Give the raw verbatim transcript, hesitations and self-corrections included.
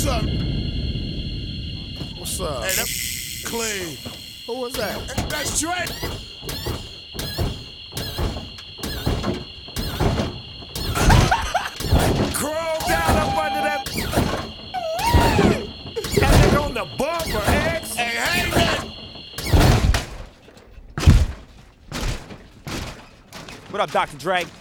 What's up? What's up? Hey, that's clean. Who was that? That's Drake. Crawl down up under that. That nigga on the bumper, X. Hey, hey, man. What up, Doctor Dre?